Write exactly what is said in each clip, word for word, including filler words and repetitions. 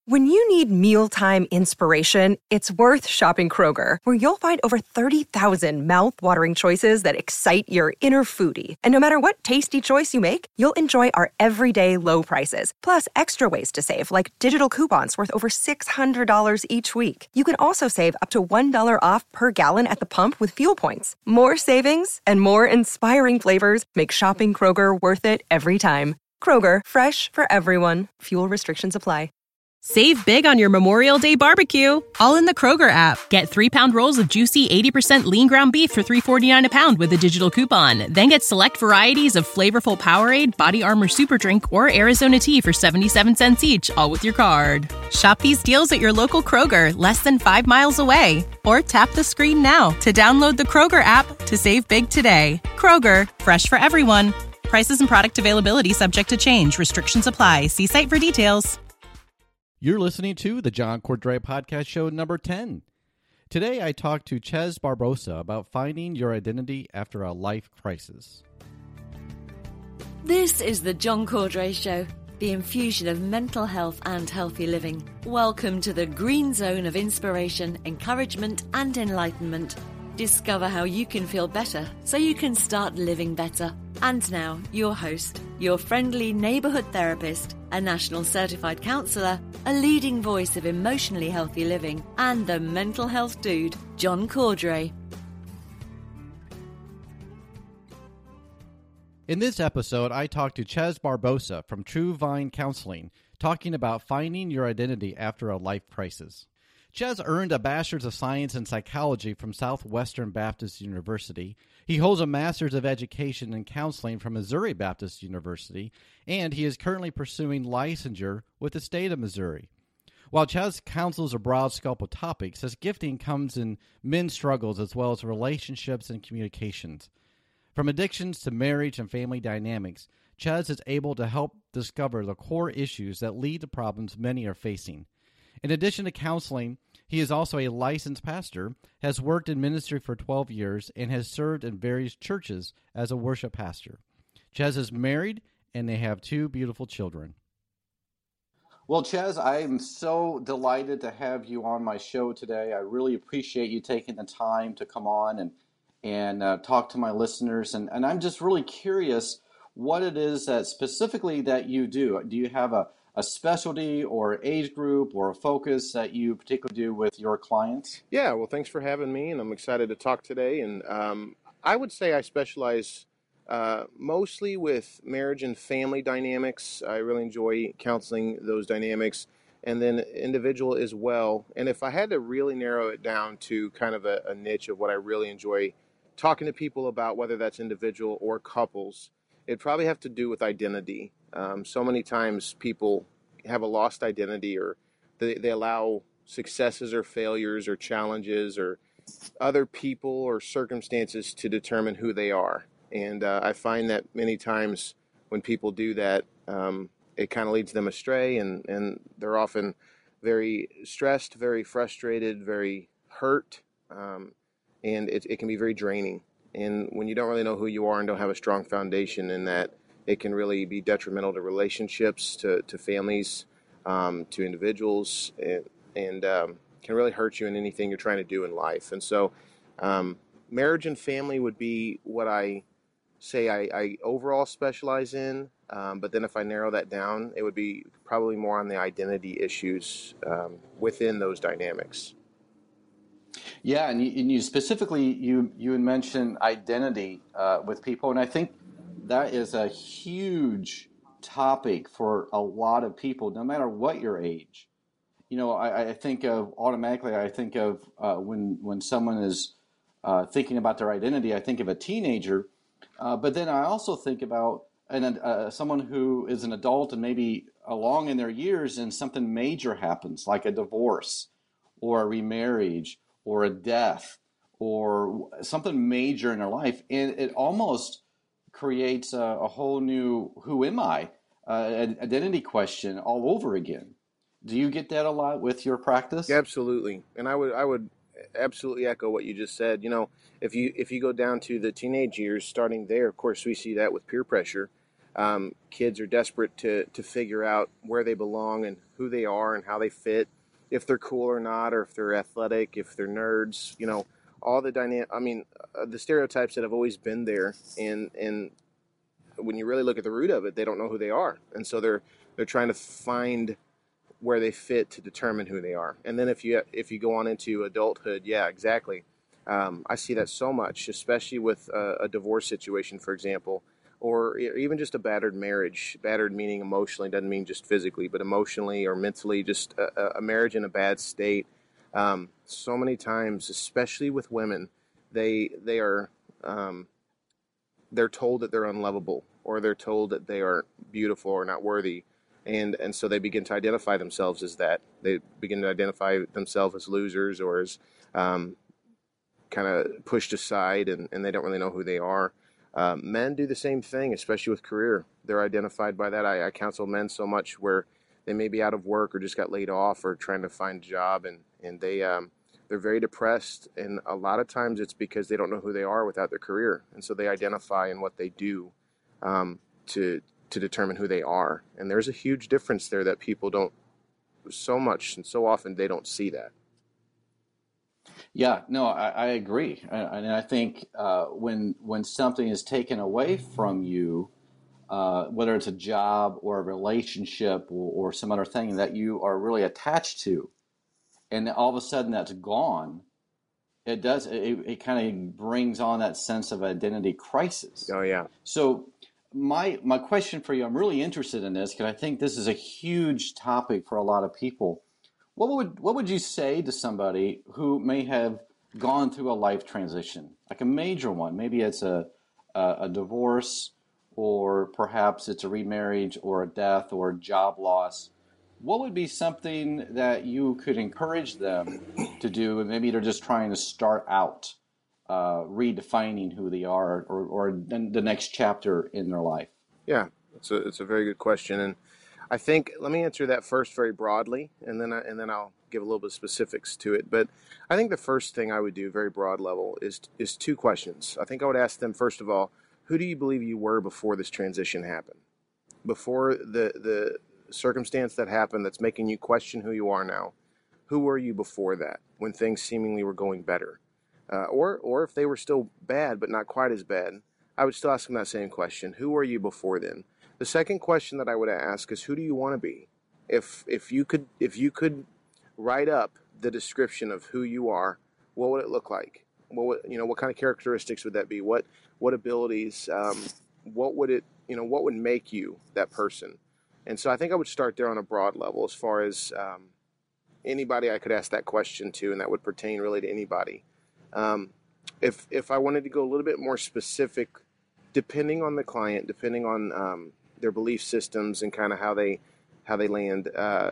When you need mealtime inspiration, it's worth shopping Kroger, where you'll find over thirty thousand mouth-watering choices that excite your inner foodie. And no matter what tasty choice you make, you'll enjoy our everyday low prices, plus extra ways to save, like digital coupons worth over six hundred dollars each week. You can also save up to one dollar off per gallon at the pump with fuel points. More savings and more inspiring flavors make shopping Kroger worth it every time. Kroger, fresh for everyone. Fuel restrictions apply. Save big on your Memorial Day barbecue, all in the Kroger app. Get three-pound rolls of juicy eighty percent lean ground beef for three dollars and forty-nine cents a pound with a digital coupon. Then get select varieties of flavorful Powerade, Body Armor Super Drink, or Arizona tea for seventy-seven cents each, all with your card. Shop these deals at your local Kroger, less than five miles away. Or tap the screen now to download the Kroger app to save big today. Kroger, fresh for everyone. Prices and product availability subject to change. Restrictions apply. See site for details. You're listening to the John Cordray Podcast Show number ten. Today I talked to Ches Barbosa about finding your identity after a life crisis. This is the John Cordray Show, the infusion of mental health and healthy living. Welcome to the green zone of inspiration, encouragement, and enlightenment. Discover how you can feel better so you can start living better. And now, your host, your friendly neighborhood therapist, a national certified counselor, a leading voice of emotionally healthy living, and the mental health dude, John Cordray. In this episode, I talked to Ches Barbosa from True Vine Counseling, talking about finding your identity after a life crisis. Ches earned a Bachelor's of Science in Psychology from Southwestern Baptist University. He holds a Master's of Education in Counseling from Missouri Baptist University, and he is currently pursuing licensure with the state of Missouri. While Ches counsels a broad scope of topics, his gifting comes in men's struggles as well as relationships and communications. From addictions to marriage and family dynamics, Ches is able to help discover the core issues that lead to problems many are facing. In addition to counseling, he is also a licensed pastor, has worked in ministry for twelve years, and has served in various churches as a worship pastor. Ches is married, and they have two beautiful children. Well, Ches, I am so delighted to have you on my show today. I really appreciate you taking the time to come on and and uh, talk to my listeners. And, and I'm just really curious what it is that specifically that you do. Do you have a a specialty or age group or a focus that you particularly do with your clients? Yeah, well, thanks for having me, and I'm excited to talk today. And um, I would say I specialize uh, mostly with marriage and family dynamics. I really enjoy counseling those dynamics, and then individual as well. And if I had to really narrow it down to kind of a, a niche of what I really enjoy talking to people about, whether that's individual or couples, it'd probably have to do with identity. Um, so many times people have a lost identity, or they, they allow successes or failures or challenges or other people or circumstances to determine who they are. And uh, I find that many times when people do that, um, it kind of leads them astray, and, and they're often very stressed, very frustrated, very hurt, um, and it, it can be very draining. And when you don't really know who you are and don't have a strong foundation in that, it can really be detrimental to relationships, to, to families, um, to individuals, and, and um, can really hurt you in anything you're trying to do in life. And so um, marriage and family would be what I say I, I overall specialize in. Um, but then if I narrow that down, it would be probably more on the identity issues um, within those dynamics. Yeah, and you, and you specifically, you, you had mentioned identity uh, with people, and I think that is a huge topic for a lot of people, no matter what your age. You know, I, I think of, automatically, I think of uh, when, when someone is uh, thinking about their identity, I think of a teenager, uh, but then I also think about an, uh, someone who is an adult and maybe along in their years and something major happens, like a divorce or a remarriage or a death or something major in their life, and it almost creates a, a whole new who am I uh, identity question all over again. Do you get that a lot with your practice? Absolutely, and I would I would absolutely echo what you just said. You know, if you if you go down to the teenage years, starting there, of course, we see that with peer pressure. Um, kids are desperate to to figure out where they belong and who they are and how they fit, if they're cool or not, or if they're athletic, if they're nerds, you know, all the dynamic, I mean, uh, the stereotypes that have always been there. And, and when you really look at the root of it, they don't know who they are. And so they're, they're trying to find where they fit to determine who they are. And then if you, if you go on into adulthood, yeah, exactly. Um, I see that so much, especially with a, a divorce situation, for example, or even just a battered marriage. Battered meaning emotionally, doesn't mean just physically, but emotionally or mentally, just a, a marriage in a bad state. Um, so many times, especially with women, they they are um, they're told that they're unlovable, or they're told that they are beautiful or not worthy, and and so they begin to identify themselves as that. They begin to identify themselves as losers, or as um, kind of pushed aside, and, and they don't really know who they are. Uh, men do the same thing, especially with career. They're identified by that. I, I counsel men so much where they may be out of work or just got laid off or trying to find a job, and, and they, um, they're very depressed. And a lot of times it's because they don't know who they are without their career. And so they identify in what they do um, to, to determine who they are. And there's a huge difference there that people don't so much and so often they don't see that. Yeah, no, I, I agree, and I think uh, when when something is taken away from you, uh, whether it's a job or a relationship or, or some other thing that you are really attached to, and all of a sudden that's gone, it does it, it kind of brings on that sense of identity crisis. Oh yeah. So my my question for you, I'm really interested in this because I think this is a huge topic for a lot of people. What would what would you say to somebody who may have gone through a life transition, like a major one? Maybe it's a a, a divorce, or perhaps it's a remarriage, or a death, or a job loss. What would be something that you could encourage them to do? And maybe they're just trying to start out uh, redefining who they are, or or the next chapter in their life. Yeah, it's a it's a very good question, and I think, let me answer that first very broadly, and then I, and then I'll give a little bit of specifics to it. But I think the first thing I would do, very broad level, is is two questions. I think I would ask them, first of all, who do you believe you were before this transition happened? Before the, the circumstance that happened that's making you question who you are now, who were you before that, when things seemingly were going better? Uh, or, or if they were still bad, but not quite as bad, I would still ask them that same question. Who were you before then? The second question that I would ask is, who do you want to be? If if you could if you could write up the description of who you are, what would it look like? What would, you know, what kind of characteristics would that be? What what abilities? Um, what would it you know what would make you that person? And so I think I would start there on a broad level, as far as um, anybody I could ask that question to, and that would pertain really to anybody. Um, if if I wanted to go a little bit more specific, depending on the client, depending on um, their belief systems and kind of how they how they land, uh,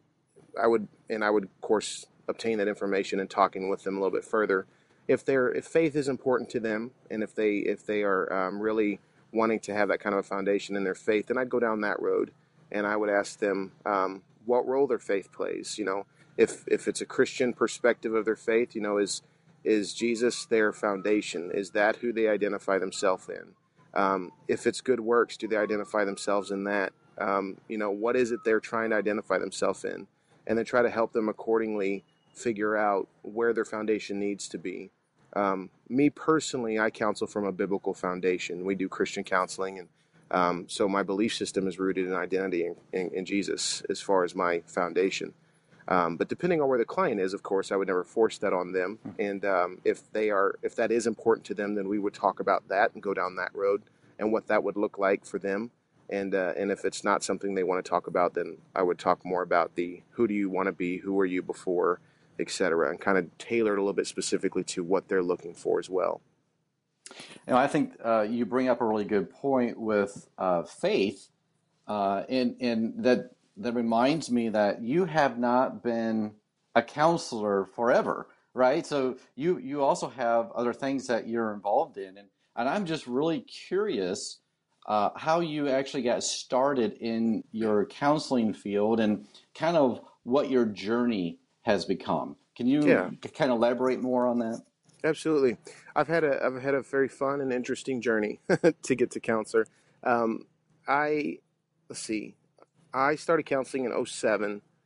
I would and I would of course obtain that information and talking with them a little bit further. If they're if faith is important to them, and if they if they are um, really wanting to have that kind of a foundation in their faith, then I'd go down that road, and I would ask them um, what role their faith plays. You know, if if it's a Christian perspective of their faith, you know, is is Jesus their foundation? Is that who they identify themselves in? Um, if it's good works, do they identify themselves in that? Um, you know, what is it they're trying to identify themselves in? And then try to help them accordingly figure out where their foundation needs to be. Um, me personally, I counsel from a biblical foundation. We do Christian counseling, and um, so my belief system is rooted in identity in, in, in Jesus as far as my foundation. Um, but depending on where the client is, of course, I would never force that on them. And um, if they are, if that is important to them, then we would talk about that and go down that road and what that would look like for them. And uh, and if it's not something they want to talk about, then I would talk more about the who do you want to be, who were you before, et cetera, and kind of tailor it a little bit specifically to what they're looking for as well. You know, I think uh, you bring up a really good point with uh, faith, uh, and and that. That reminds me that you have not been a counselor forever, right? So you you also have other things that you're involved in, and and I'm just really curious uh, how you actually got started in your counseling field and kind of what your journey has become. Can you yeah. kind of elaborate more on that? Absolutely. I've had a I've had a very fun and interesting journey to get to counselor. Um, I let's see. I started counseling in oh seven.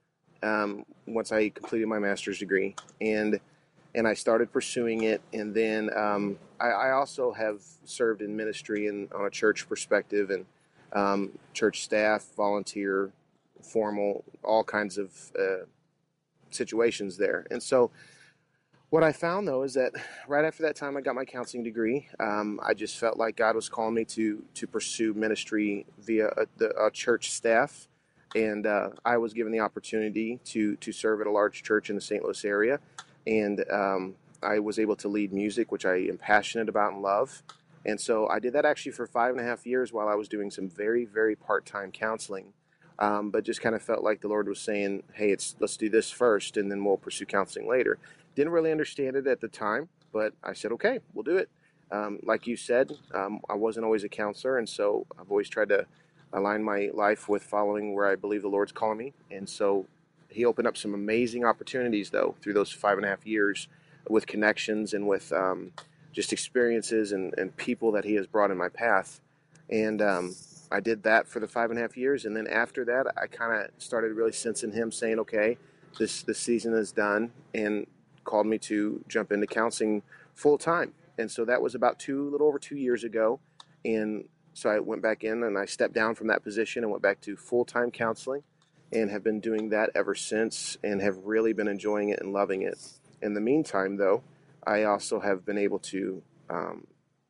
um, once I completed my master's degree, and and I started pursuing it. And then um, I, I also have served in ministry and on a church perspective, and um, church staff, volunteer, formal, all kinds of uh, situations there. And so what I found, though, is that right after that time I got my counseling degree, um, I just felt like God was calling me to to pursue ministry via a, the, a church staff. And uh, I was given the opportunity to to serve at a large church in the Saint Louis area. And um, I was able to lead music, which I am passionate about and love. And so I did that actually for five and a half years while I was doing some very, very part-time counseling. Um, but just kind of felt like the Lord was saying, hey, it's let's do this first, and then we'll pursue counseling later. Didn't really understand it at the time, but I said, okay, we'll do it. Um, like you said, um, I wasn't always a counselor, and so I've always tried to align my life with following where I believe the Lord's calling me. And so he opened up some amazing opportunities, though, through those five and a half years with connections and with um, just experiences and, and people that he has brought in my path. And um, I did that for the five and a half years. And then after that, I kind of started really sensing him saying, okay, this, this season is done, and called me to jump into counseling full time. And so that was about two, a little over two years ago. And so I went back in and I stepped down from that position and went back to full-time counseling, and have been doing that ever since, and have really been enjoying it and loving it. In the meantime, though, I also have been able to um,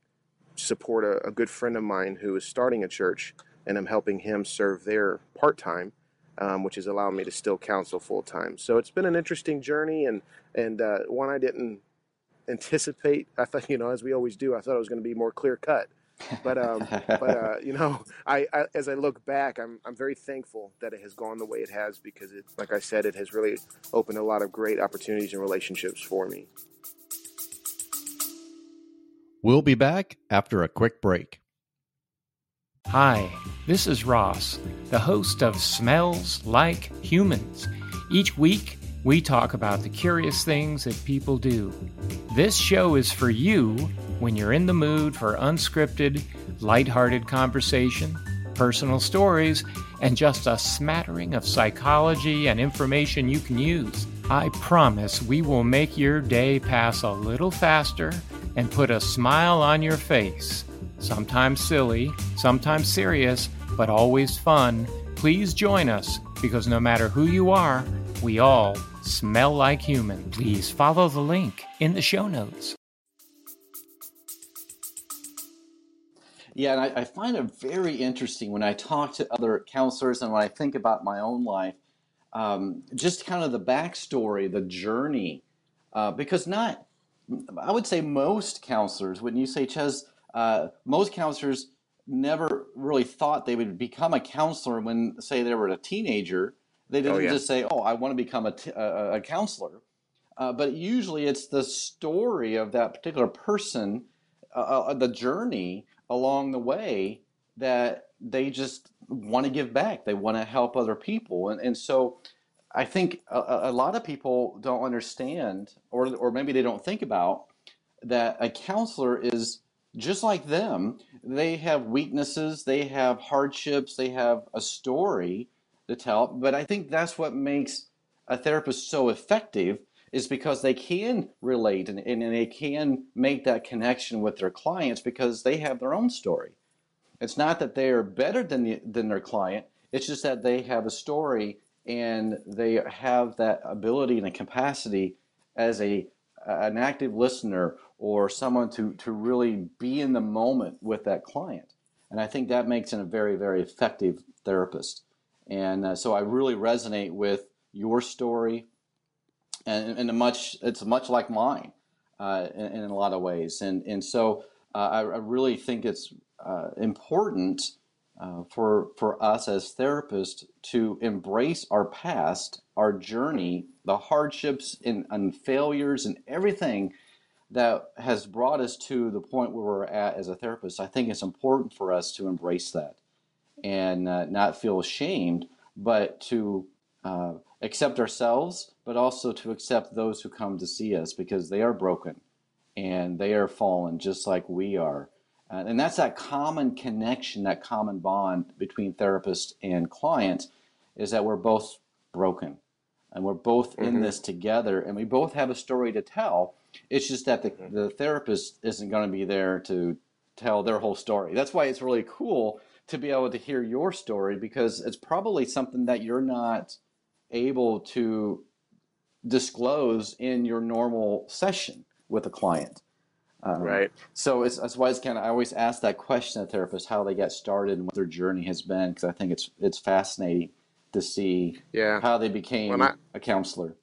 support a, a good friend of mine who is starting a church, and I'm helping him serve there part-time, um, which is allowing me to still counsel full-time. So it's been an interesting journey, and, and uh, one I didn't anticipate. I thought, you know, as we always do, I thought it was going to be more clear-cut. But um, but uh, you know, I, I as I look back, I'm I'm very thankful that it has gone the way it has, because it, like I said, it has really opened a lot of great opportunities and relationships for me. We'll be back after a quick break. Hi, this is Ross, the host of Smells Like Humans. Each week, we talk about the curious things that people do. This show is for you when you're in the mood for unscripted, lighthearted conversation, personal stories, and just a smattering of psychology and information you can use. I promise we will make your day pass a little faster and put a smile on your face. Sometimes silly, sometimes serious, but always fun. Please join us, because no matter who you are, we all smell like human. Please follow the link in the show notes. Yeah, and I, I find it very interesting when I talk to other counselors and when I think about my own life, um, just kind of the backstory, the journey, uh, because not, I would say most counselors, when you say, Ches, uh, most counselors never really thought they would become a counselor when, say, they were a teenager. They didn't oh, yeah. just say, oh, I want to become a, t- a, a counselor. Uh, but usually it's the story of that particular person, uh, uh, the journey along the way, that they just want to give back. They want to help other people. And, and so I think a, a lot of people don't understand, or, or maybe they don't think about, that a counselor is just like them. They have weaknesses, they have hardships, they have a story to tell. But I think that's what makes a therapist so effective, is because they can relate and, and they can make that connection with their clients because they have their own story. It's not that they are better than the, than their client. It's just that they have a story and they have that ability and a capacity as a an active listener or someone to, to really be in the moment with that client. And I think that makes it a very, very effective therapist. And uh, so I really resonate with your story, and, and a much it's much like mine uh, in, in a lot of ways. And and so uh, I, I really think it's uh, important uh, for for us as therapists to embrace our past, our journey, the hardships and, and failures and everything that has brought us to the point where we're at as a therapist. I think it's important for us to embrace that and uh, not feel ashamed, but to uh, accept ourselves, but also to accept those who come to see us, because they are broken and they are fallen just like we are. Uh, and that's that common connection, that common bond between therapist and client, is that we're both broken. both in Mm-hmm. this together, and we both have a story to tell. It's just that the, Mm-hmm. the therapist isn't going to be there to tell their whole story. That's why it's really cool to be able to hear your story, because it's probably something that you're not able to disclose in your normal session with a client. Um, Right. So it's, that's why it's kind of, I always ask that question to therapists, how they got started and what their journey has been, because I think it's it's fascinating to see Yeah. how they became Well, I, a counselor.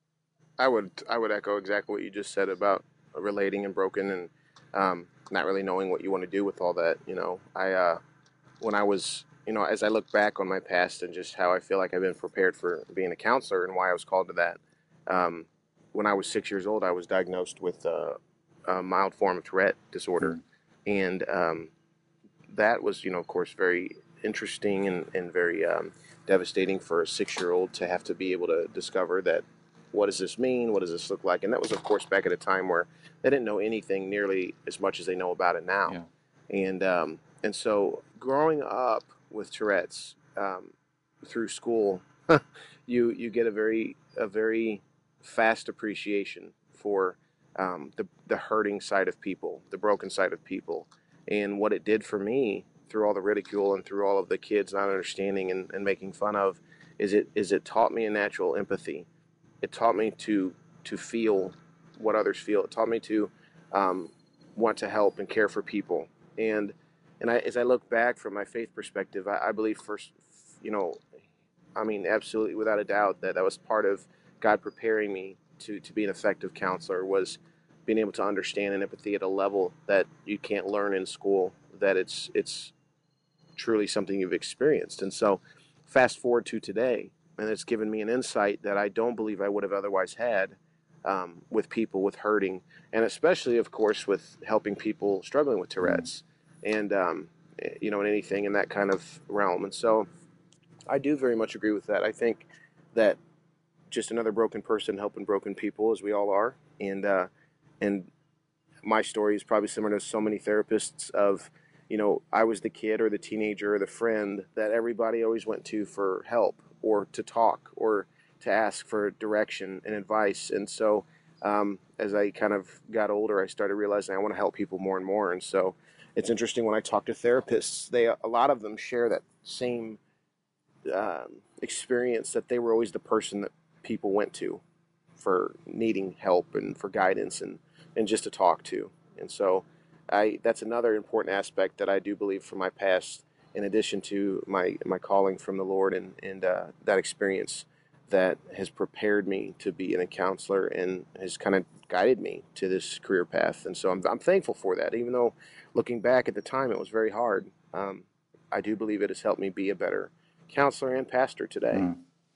I would I would echo exactly what you just said about relating and broken and um, not really knowing what you want to do with all that. You know, I uh, when I was you know as I look back on my past and just how I feel like I've been prepared for being a counselor and why I was called to that. Um, when I was six years old, I was diagnosed with uh, a mild form of Tourette disorder, mm. and um, that was you know of course very interesting and and very um, devastating for a six-year-old to have to be able to discover that. What does this mean? What does this look like? And that was, of course, back at a time where they didn't know anything nearly as much as they know about it now. Yeah. And um, and so growing up with Tourette's um, through school, you you get a very a very fast appreciation for um, the the hurting side of people, the broken side of people, and what it did for me through all the ridicule and through all of the kids not understanding and, and making fun of, is it is it taught me a natural empathy. It taught me to to feel what others feel. It taught me to um, want to help and care for people. And and I, as I look back from my faith perspective, I, I believe first, you know, I mean, absolutely without a doubt that that was part of God preparing me to to be an effective counselor, was being able to understand and empathy at a level that you can't learn in school. That it's it's truly something you've experienced. And so, fast forward to today. And it's given me an insight that I don't believe I would have otherwise had um, with people with hurting, and especially, of course, with helping people struggling with Tourette's, mm. and um, you know, in anything in that kind of realm. And so, I do very much agree with that. I think that just another broken person helping broken people, as we all are, and uh, and my story is probably similar to so many therapists. Of, you know, I was the kid or the teenager or the friend that everybody always went to for help, or to talk, or to ask for direction and advice. And so um, as I kind of got older, I started realizing I want to help people more and more. And so it's interesting when I talk to therapists, they a lot of them share that same um, experience, that they were always the person that people went to for needing help and for guidance and, and just to talk to. And so I that's another important aspect that I do believe from my past, in addition to my, my calling from the Lord and, and uh, that experience that has prepared me to be a counselor and has kind of guided me to this career path. And so I'm, I'm thankful for that. Even though looking back at the time, it was very hard. Um, I do believe it has helped me be a better counselor and pastor today. Mm.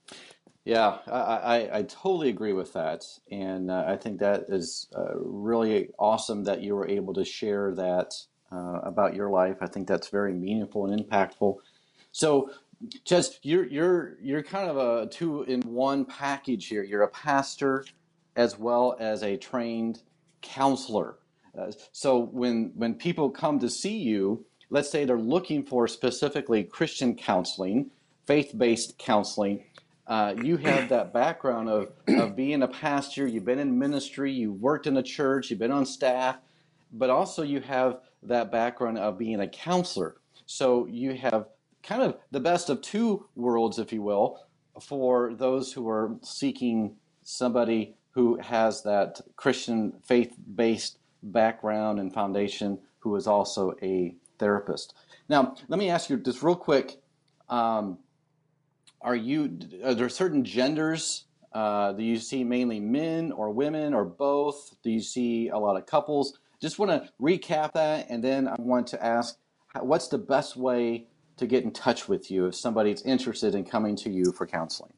Yeah, I, I, I totally agree with that. And uh, I think that is uh, really awesome that you were able to share that Uh, about your life. I think that's very meaningful and impactful. So, Ches, you're you're you're kind of a two in one package here. You're a pastor as well as a trained counselor. Uh, so when when people come to see you, let's say they're looking for specifically Christian counseling, faith-based counseling. Uh, you have that background of of being a pastor. You've been in ministry. You've worked in a church. You've been on staff. But also you have that background of being a counselor. So you have kind of the best of two worlds, if you will, for those who are seeking somebody who has that Christian faith-based background and foundation, who is also a therapist. Now, let me ask you just real quick, um, are you, are there certain genders? Uh, do you see mainly men or women or both? Do you see a lot of couples? Just want to recap that, and then I want to ask, what's the best way to get in touch with you if somebody's interested in coming to you for counseling?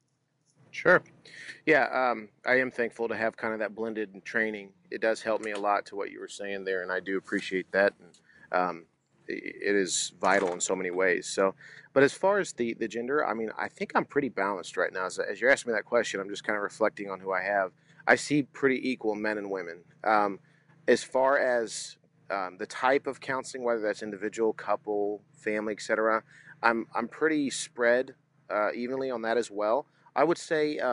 Sure. Yeah, um, I am thankful to have kind of that blended training. It does help me a lot to what you were saying there, and I do appreciate that. And um, it is vital in so many ways. So, but as far as the, the gender, I mean, I think I'm pretty balanced right now. As, as you're asking me that question, I'm just kind of reflecting on who I have. I see pretty equal men and women. Um, As far as um, the type of counseling, whether that's individual, couple, family, et cetera, I'm I'm pretty spread uh, evenly on that as well. I would say um,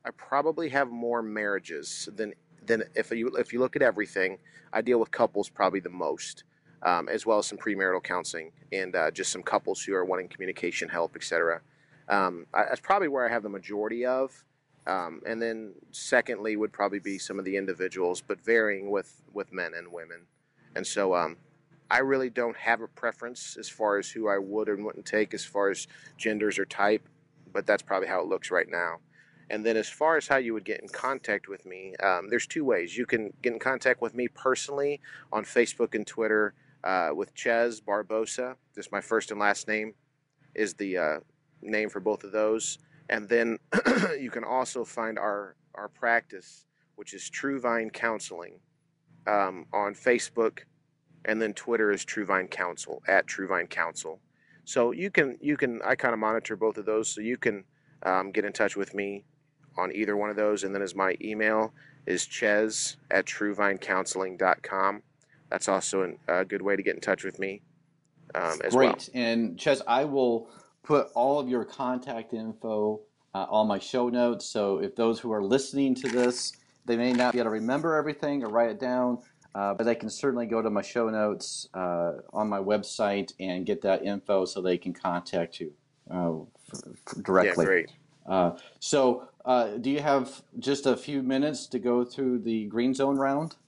I probably have more marriages than than if you if you look at everything. I deal with couples probably the most, um, as well as some premarital counseling and uh, just some couples who are wanting communication help, et cetera. Um, I, that's probably where I have the majority of. Um, and then secondly would probably be some of the individuals, but varying with, with men and women. And so um, I really don't have a preference as far as who I would and wouldn't take as far as genders or type, but that's probably how it looks right now. And then as far as how you would get in contact with me, um, there's two ways. You can get in contact with me personally on Facebook and Twitter uh, with Ches Barbosa. Just my first and last name is the uh, name for both of those. And then you can also find our, our practice, which is True Vine Counseling, um, on Facebook, and then Twitter is True Vine Counsel, at True Vine Counsel. So you can, you can I kind of monitor both of those, so you can um, get in touch with me on either one of those. And then as my email is ches at true vine counseling dot com. That's also an, a good way to get in touch with me um, as well. Great. And Ches, I will put all of your contact info uh, on my show notes. So if those who are listening to this, they may not be able to remember everything or write it down, uh, but they can certainly go to my show notes uh, on my website and get that info so they can contact you uh, f- f- directly. Yeah, great. Uh, so uh, do you have just a few minutes to go through the Green Zone round?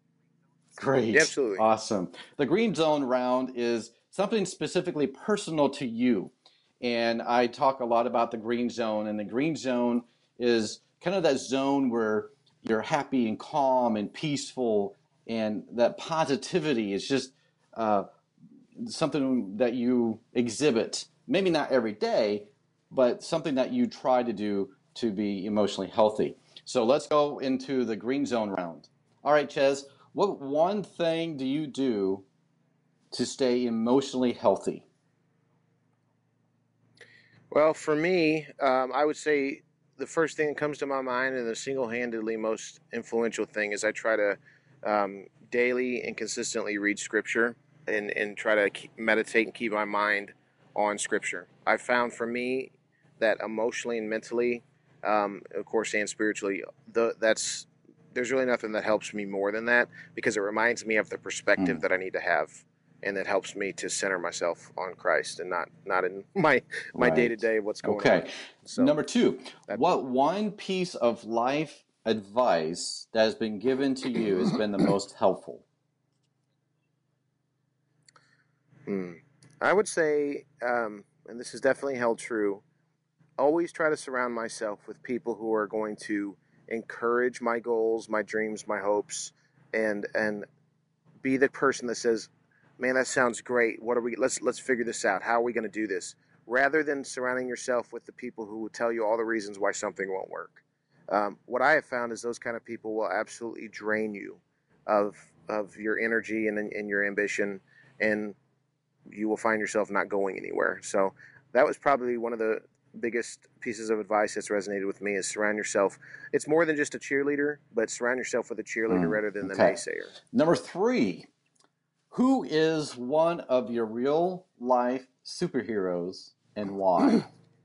Great. Yeah, absolutely. Awesome. The Green Zone round is something specifically personal to you. And I talk a lot about the green zone, and the green zone is kind of that zone where you're happy and calm and peaceful, and that positivity is just uh, something that you exhibit, maybe not every day, but something that you try to do to be emotionally healthy. So let's go into the green zone round. All right, Ches, what one thing do you do to stay emotionally healthy? Well, for me, um, I would say the first thing that comes to my mind and the single-handedly most influential thing is I try to um, daily and consistently read Scripture and, and try to keep, meditate and keep my mind on Scripture. I found for me that emotionally and mentally, um, of course, and spiritually, the, that's there's really nothing that helps me more than that, because it reminds me of the perspective mm. that I need to have. And that helps me to center myself on Christ and not, not in my my right. day-to-day what's going okay. on. Okay. So, Number two, what one piece of life advice that has been given to you has been the most helpful? Hmm. I would say, um, and this has definitely held true, always try to surround myself with people who are going to encourage my goals, my dreams, my hopes, and and be the person that says, man, that sounds great. What are we? Let's let's figure this out. How are we going to do this? Rather than surrounding yourself with the people who will tell you all the reasons why something won't work. Um, what I have found is those kind of people will absolutely drain you of of your energy and, and your ambition, and you will find yourself not going anywhere. So that was probably one of the biggest pieces of advice that's resonated with me, is surround yourself. It's more than just a cheerleader, but surround yourself with a cheerleader mm, rather than okay. the naysayer. Number three. Who is one of your real life superheroes and why?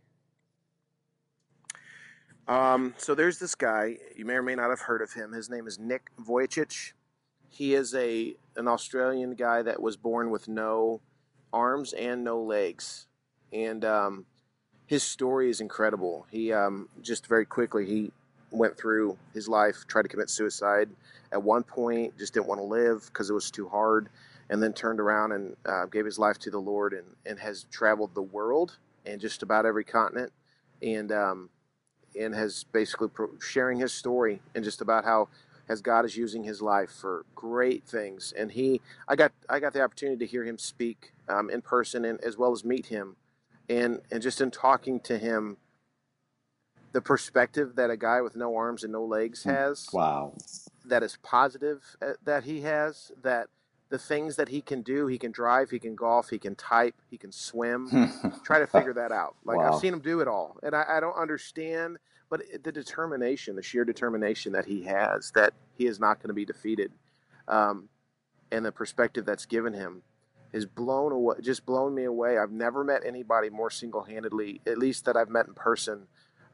um, so there's this guy, you may or may not have heard of him. His name is Nick Vujicic. He is a an Australian guy that was born with no arms and no legs. And um, his story is incredible. He um, just very quickly, he went through his life, tried to commit suicide. At one point, just didn't want to live because it was too hard. And then turned around and uh, gave his life to the Lord, and, and has traveled the world and just about every continent, and um, and has basically pro- sharing his story and just about how as God is using his life for great things. And he, I got I got the opportunity to hear him speak um, in person, and as well as meet him, and and just in talking to him, the perspective that a guy with no arms and no legs has. Wow. That is positive uh, that he has, that the things that he can do, he can drive, he can golf, he can type, he can swim. Try to figure that out. Like, wow. I've seen him do it all, and I, I don't understand, but the determination, the sheer determination that he has, that he is not going to be defeated, um, and the perspective that's given him is blown away, just blown me away. I've never met anybody more single-handedly, at least that I've met in person,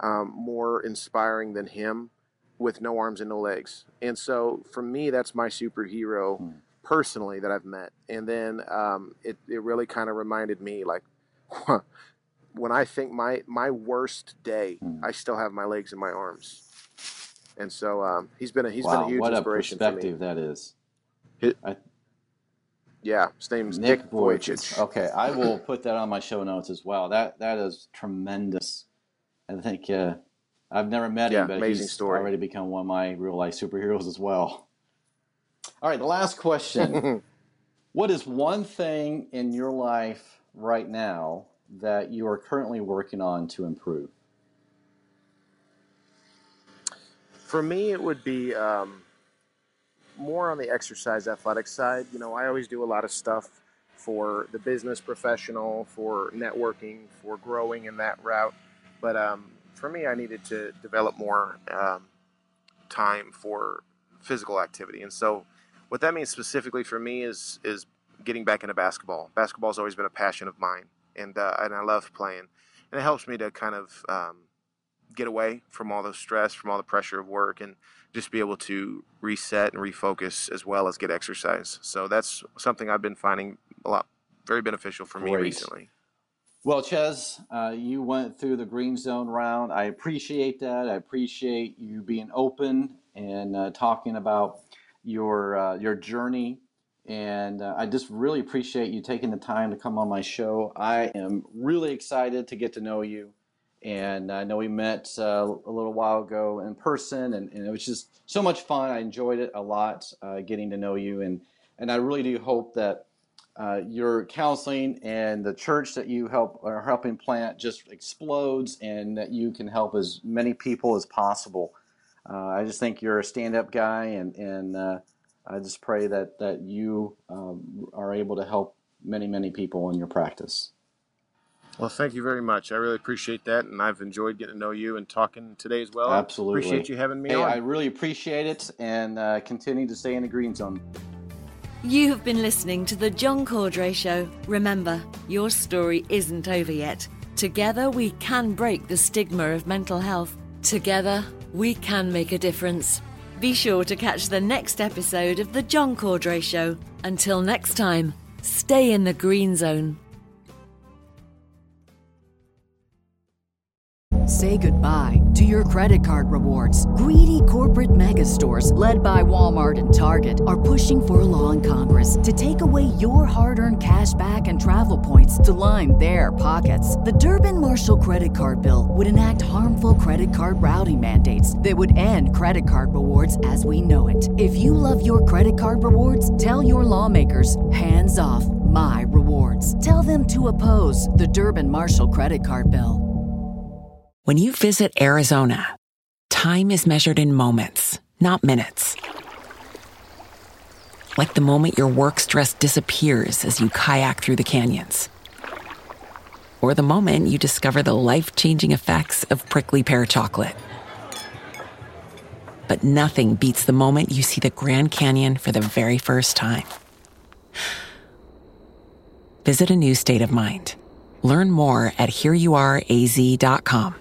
um, more inspiring than him with no arms and no legs. And so for me, that's my superhero hmm. personally that I've met. And then um, it, it really kind of reminded me, like, when I think my, my worst day, hmm. I still have my legs and my arms. And so um, he's been a, he's wow, been a huge inspiration for me. What a perspective that is. It, I, yeah, his name's Nick, Nick Vujicic. Okay, I will put that on my show notes as well. That That is tremendous. I think uh, I've never met yeah, him, but amazing he's story. already become one of my real-life superheroes as well. All right, the last question. What is one thing in your life right now that you are currently working on to improve? For me, it would be um, more on the exercise athletic side. You know, I always do a lot of stuff for the business professional, for networking, for growing in that route. But um, for me, I needed to develop more um, time for physical activity. And so what that means specifically for me is is getting back into basketball. Basketball has always been a passion of mine, and, uh, and I love playing. And it helps me to kind of um, get away from all the stress, from all the pressure of work, and just be able to reset and refocus as well as get exercise. So that's something I've been finding a lot, very beneficial for Great. me recently. Well, Ches, uh, you went through the Green Zone round. I appreciate that. I appreciate you being open and uh, talking about your uh, your journey. And uh, I just really appreciate you taking the time to come on my show. I am really excited to get to know you. And I know we met uh, a little while ago in person, and, and it was just so much fun. I enjoyed it a lot, uh, getting to know you. And, and I really do hope that uh, your counseling and the church that you help are helping plant just explodes, and that you can help as many people as possible. Uh, I just think you're a stand-up guy, and, and uh, I just pray that, that you um, are able to help many, many people in your practice. Well, thank you very much. I really appreciate that, and I've enjoyed getting to know you and talking today as well. Absolutely. Appreciate you having me hey, on. I really appreciate it, and uh, continue to stay in the Green Zone. You have been listening to The John Cordray Show. Remember, your story isn't over yet. Together, we can break the stigma of mental health. Together, we can make a difference. Be sure to catch the next episode of The John Cordray Show. Until next time, stay in the Green Zone. Say goodbye to your credit card rewards. Greedy corporate mega stores, led by Walmart and Target, are pushing for a law in Congress to take away your hard-earned cash back and travel points to line their pockets. The Durbin-Marshall credit card bill would enact harmful credit card routing mandates that would end credit card rewards as we know it. If you love your credit card rewards, tell your lawmakers, hands off my rewards. Tell them to oppose the Durbin-Marshall credit card bill. When you visit Arizona, time is measured in moments, not minutes. Like the moment your work stress disappears as you kayak through the canyons. Or the moment you discover the life-changing effects of prickly pear chocolate. But nothing beats the moment you see the Grand Canyon for the very first time. Visit a new state of mind. Learn more at here you are a z dot com.